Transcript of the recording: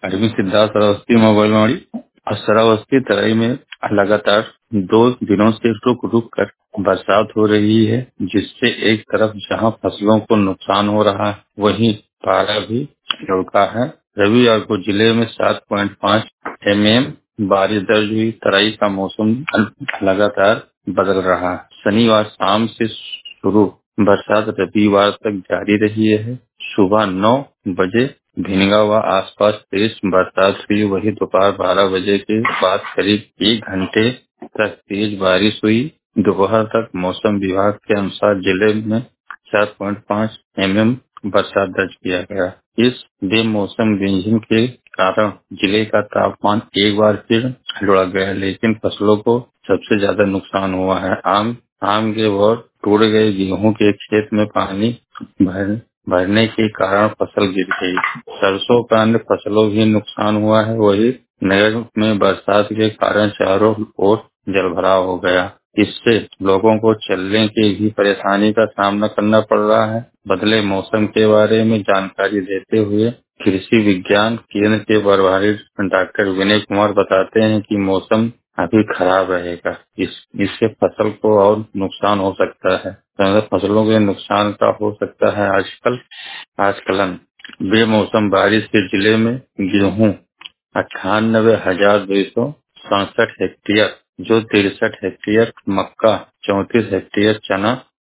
Arvind Siddharth Shravasti mobile वाड़ी और श्रावस्ती तराई में लगातार 2 दिनों से रुक रुक कर बरसात हो रही है, जिससे एक तरफ जहां फसलों को नुकसान हो रहा है, वहीं पारा भी लुढ़का है। रविवार को जिले में 7.5 mm बारिश दर्ज हुई। तराई का मौसम लगातार बदल रहा है। शनिवार शाम से शुरू बरसात रविवार तक जारी रही है। सुबह 9 बजे भिनगा व आसपास तेज बरसात हुई। वही दोपहर 12 बजे के बाद करीब 1 घंटे तक तेज बारिश हुई। दोपहर तक मौसम विभाग के अनुसार जिले में 7.5 mm बरसात दर्ज किया गया। इस बेमौसम व्यंजन के कारण जिले का तापमान एक बार फिर लुढ़क गया, लेकिन फसलों को सबसे ज्यादा नुकसान हुआ है। आम के और टूट गए। गेहूं के खेत में पानी भरने के कारण फसल गिर गई। सरसों का अन्य फसलों भी नुकसान हुआ है। वही नगर में बरसात के कारण चारों ओर जलभराव हो गया। इससे लोगों को चलने की भी परेशानी का सामना करना पड़ रहा है। बदले मौसम के बारे में जानकारी देते हुए कृषि विज्ञान केंद्र के प्रभारी डॉक्टर विनय कुमार बताते हैं कि मौसम अभी खराब रहेगा। इससे फसल को और नुकसान हो सकता है। फसलों के नुकसान का हो सकता है आजकलन। बेमौसम बारिश से जिले में गेहूं 98,267 हेक्टेयर, जो 63 हेक्टेयर, मक्का 34 हेक्टेयर, चना